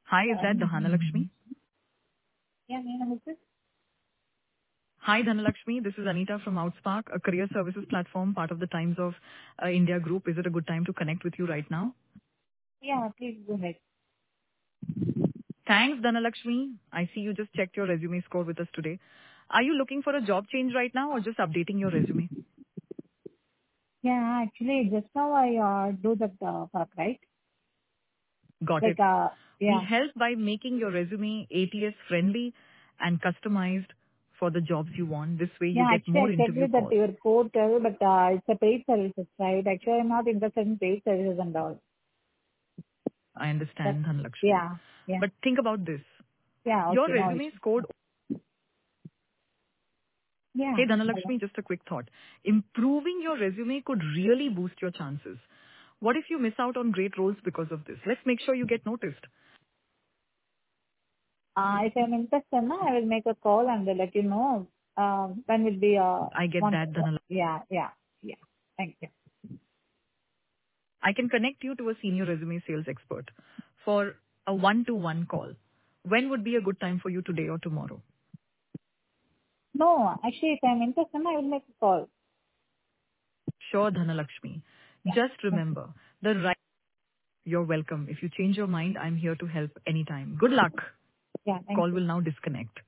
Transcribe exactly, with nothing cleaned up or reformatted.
Hi, is that Dhanalakshmi? Yeah, may I know this? Hi, Dhanalakshmi. This is Anita from Outspark, a career services platform, part of the Times of uh, India group. Is it a good time to connect with you right now? Yeah, please go ahead. Thanks, Dhanalakshmi. I see you just checked your resume score with us today. Are you looking for a job change right now or just updating your resume? Yeah, actually, just now I uh, do that uh, work, right? Got Like, it. uh, We yeah. help by making your resume A T S friendly and customized for the jobs you want. This way you Yeah, get actually, more I checked interview with that calls. your portal, but uh, it's a paid services, right? Actually, I'm not interested in paid services and all. I That, understand, Dhanalakshmi. yeah, yeah, But think about this. yeah, Your okay, no resume issue. scored. Yeah, Hey, hello. Dhanalakshmi, just a quick thought. Improving your resume could really boost your chances. What if you miss out on great roles because of this? Let's make sure you get noticed. Uh, if I'm interested, no, I will make a call and let you know uh, when will be uh, I get one. that, Dhanalakshmi. Yeah, yeah, yeah. Thank you. I can connect you to a senior resume sales expert for a one-to-one call. When would be a good time for you, today or tomorrow? No, actually, if I'm interested, no, I will make a call. Sure, Dhanalakshmi. Yeah. Just remember, the right. You're welcome. If you change your mind, I'm here to help anytime. Good luck. Yeah, thank Call you. will now disconnect.